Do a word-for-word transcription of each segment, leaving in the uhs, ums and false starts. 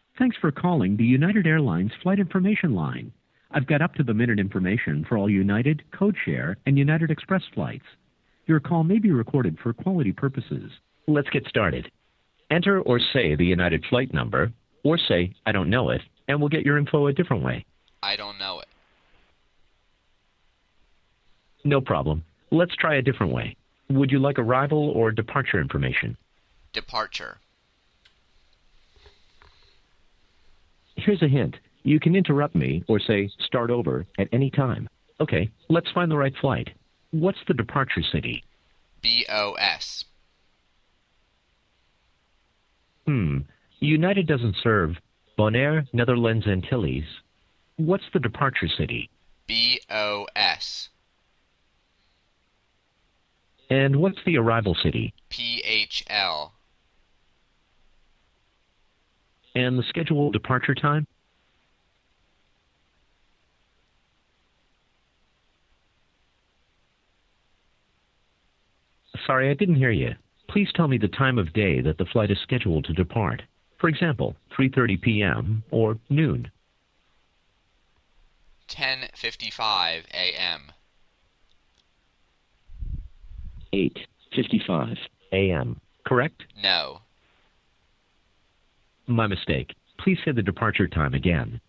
Thanks for calling the United Airlines Flight Information Line. I've got up-to-the-minute information for all United, Codeshare, and United Express flights. Your call may be recorded for quality purposes. Let's get started. Enter or say the United flight number, or say, I don't know it, and we'll get your info a different way. I don't know it. No problem. Let's try a different way. Would you like arrival or departure information? Departure. Here's a hint. You can interrupt me or say start over at any time. Okay, let's find the right flight. What's the departure city? B O S. Hmm. United doesn't serve Bonaire, Netherlands Antilles. What's the departure city? B O S. And what's the arrival city? P H L. And the scheduled departure time? Sorry, I didn't hear you. Please tell me the time of day that the flight is scheduled to depart. For example, three thirty p m or noon. ten fifty-five a m eight fifty-five a m Correct? No. My mistake. Please say the departure time again.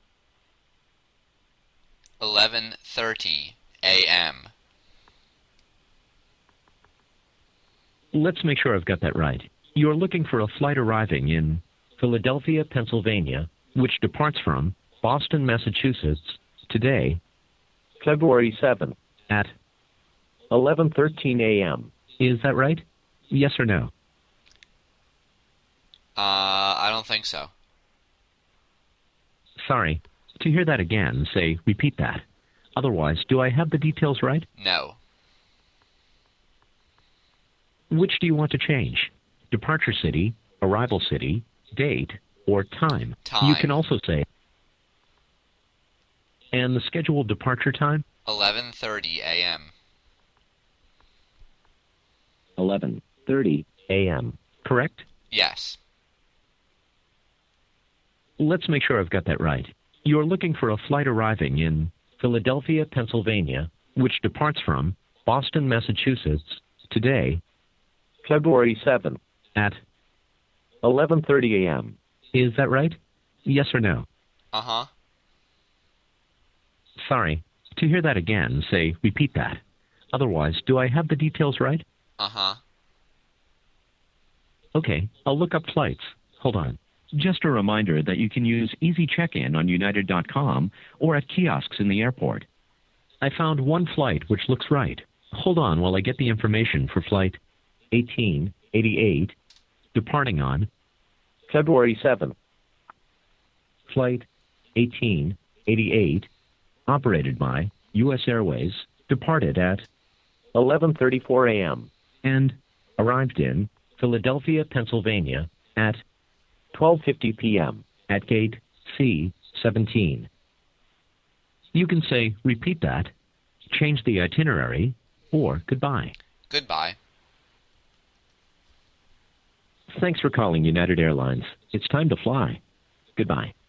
eleven thirty a m Let's make sure I've got that right. You're looking for a flight arriving in Philadelphia, Pennsylvania, which departs from Boston, Massachusetts, today, February seventh, at eleven thirteen a m Is that right? Yes or no? Uh, I don't think so. Sorry. To hear that again, say, repeat that. Otherwise, do I have the details right? No. Which do you want to change? Departure city, arrival city, date, or time? Time. You can also say. And the scheduled departure time? eleven thirty a m eleven thirty a m Correct? Yes. Let's make sure I've got that right. You're looking for a flight arriving in Philadelphia, Pennsylvania, which departs from Boston, Massachusetts, today, February seventh, at eleven thirty a m Is that right? Yes or no? Uh-huh. Sorry. To hear that again, say, repeat that. Otherwise, do I have the details right? Uh-huh. Okay, I'll look up flights. Hold on. Just a reminder that you can use Easy Check-in on United dot com or at kiosks in the airport. I found one flight which looks right. Hold on while I get the information for flight eighteen eighty-eight, departing on February seventh. Flight eighteen eighty-eight, operated by U S Airways, departed at eleven thirty-four a m and arrived in Philadelphia, Pennsylvania at twelve fifty p m at gate C seventeen. You can say, repeat that, change the itinerary, or goodbye. Goodbye. Thanks for calling United Airlines. It's time to fly. Goodbye.